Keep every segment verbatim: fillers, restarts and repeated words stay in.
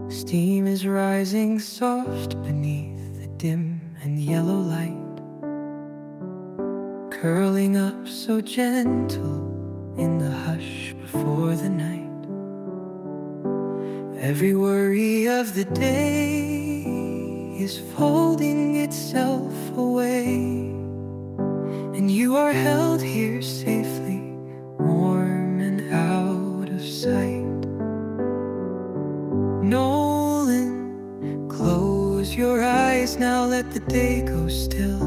Steam is rising soft beneath the dim and yellow light, curling up so gentle in the hush before the night. Every worry of the day is folding itself away, and you are held here safely, warm and out of sight. Nolan, close your eyes now, let the day go still.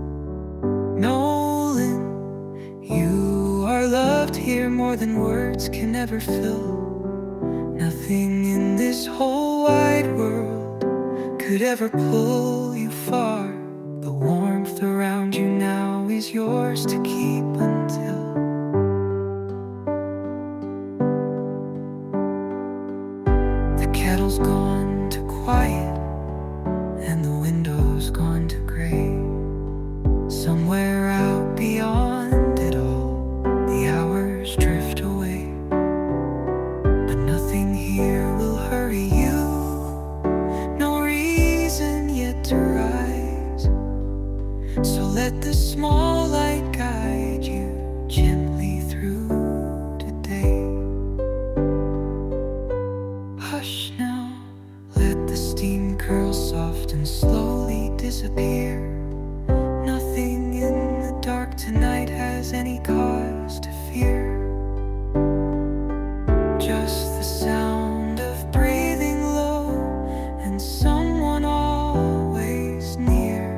Nolan, you are loved here more than words can ever fill. Nothing in this whole wide world could ever pull you far. The warmth around you now is yours to keep until the kettle's gone to quiet and the window's gone to gray. Somewhere out beyond it all, the hours drift away, but nothing here will hurry you. No reason yet to rise, so let the small light guide you gently through today. Hush now, let the steam curl soft and slowly disappear. Nothing in the dark tonight has any cause to fear. Just the sound of breathing low and someone always near.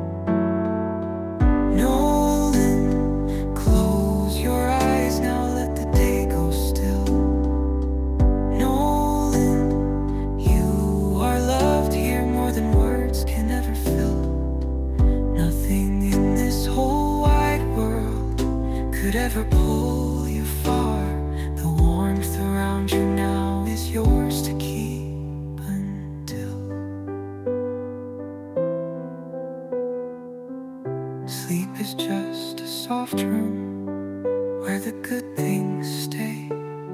Nolan, close your eyes now, let the day go still. Nolan, you are loved here more than words can ever fill. Nothing in this whole wide world could ever pull you far. The warmth around you now is yours to keep until sleep is just a soft room where the good things stay,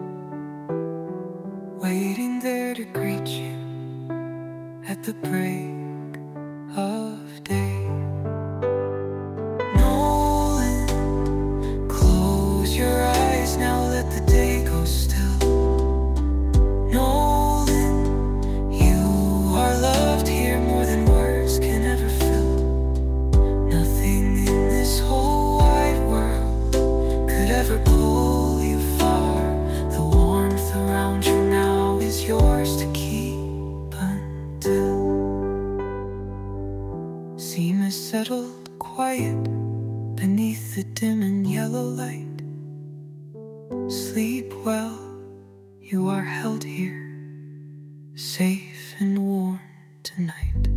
waiting there to greet you at the break of day. Nolan, close your eyes now, let the day go still. Nolan, you are loved here more than words can ever fill. Nothing in this whole wide world could ever pull you far. The warmth around you now is yours to keep until seam is settled quiet beneath the dim and yellow light. Sleep well, you are held here, safe and warm tonight.